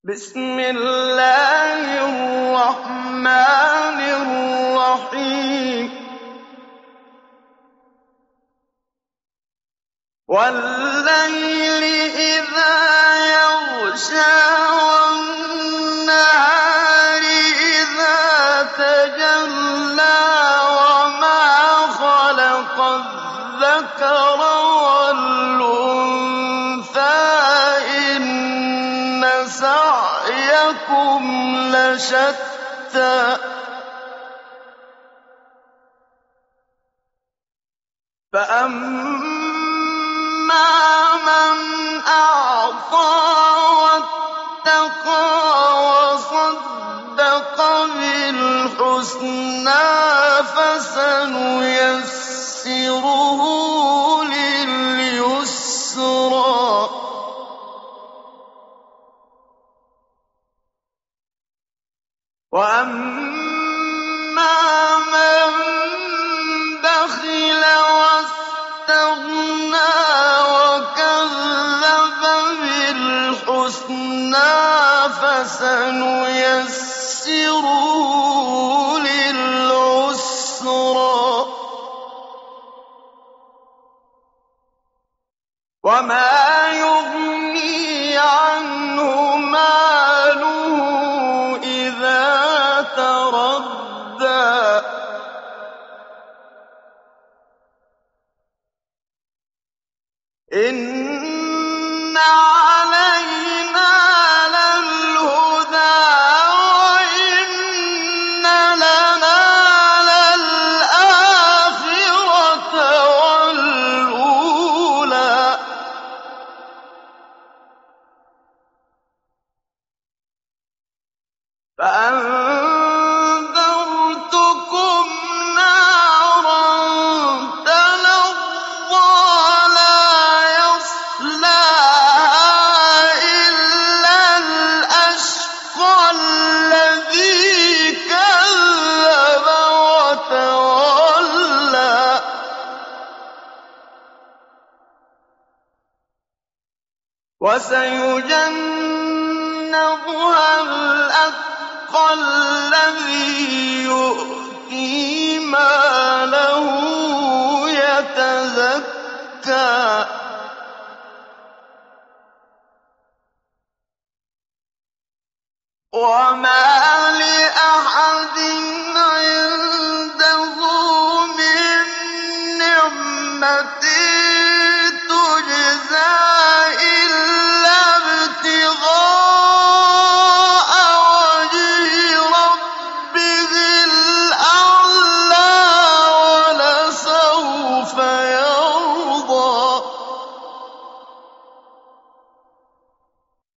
بسم الله الرحمن الرحيم والليل إذا يغشى والنهار إذا تجلى وما خلق الذكر والأنثى إن سعيكم لشتى فأما من أعطى واتقى وصدق بالحسنى فسنيسره لليسرى وأما من بخل واستغنى وكذب بالحسنى فسنيسره للعسرى وما يغني عنه ماله إذا تردى إن علينا للهدى وإن لنا للآخرة والأولى فأنذرتكم نارا تلظى لا يصلاها إلا الأشقى الذي كذب وتولى وسيجنبها الأتقى الذي يؤتي ماله يتزكى وما